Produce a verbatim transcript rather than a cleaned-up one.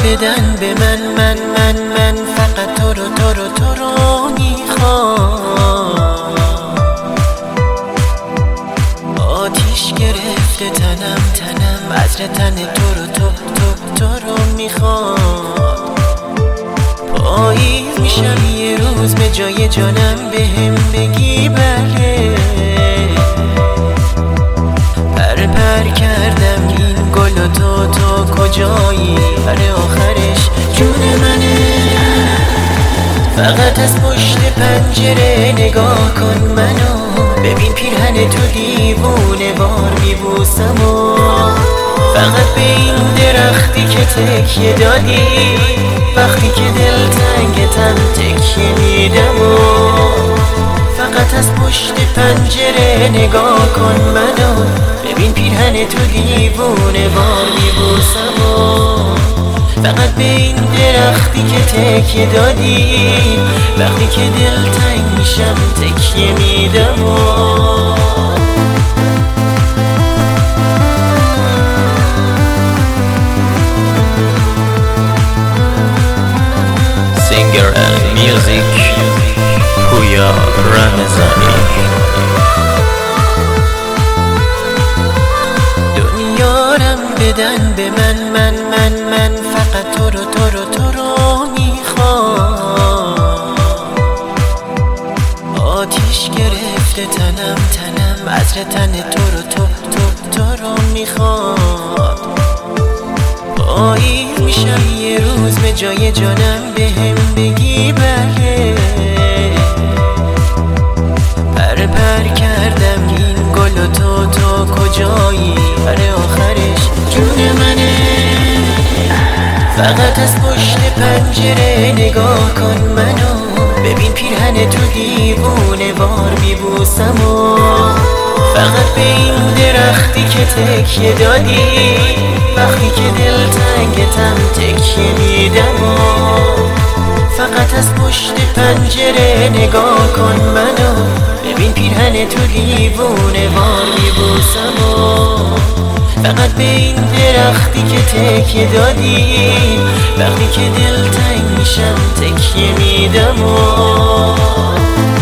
بدن به من من من من فقط تو رو تو رو تو رو میخوام. آتیش گرفته تنم تنم عطر تن تو رو تو تو تو رو میخوام. پاییز میشم یه روز به جای جانم بهم بگی بله. پر پر کردم این گل و تو تو کجایی؟ پر آخرش جون منه. فقط از پشت پنجره نگاه کن منو، ببین پیرهن تو دیوونه وار میبوسم و فقط به این درختی که تکیه دادی وقتی که دلتنگتم تکیه میدم و فقط از پشت پنجره نگاه کن منو، ببین پیرهن تو دیوونه وار میبوسم و فقط به این درختی که تکیه دادی وقتی که دلتنگ میشم تکیه میدم و Singer and music پویا رمضانی. دنیارم بدن به من من من من فقط تو رو تو رو تو رو میخوام. آتیش گرفته تنم تنم عطر تن تو رو تو تو تو رو میخوام. پاییز میشم یه روز به جای جانم بهم بگی بله. پر پر کردم این گل و تو تو کجایی؟ پر آخرش جون منه. فقط از پشت پنجره نگاه کن منو، ببین پیرهن تو دیوونه وار میبوسم و فقط به این درختی که تکیه دادی وقتی که دلتنگتم تکیه میدم و فقط از پشت پنجره نگاه کن منو، ببین پیرهن تو دیوونه وار میبوسم و فقط به این درختی که تکیه دادی وقتی که دلتنگ میشم تکیه میدم و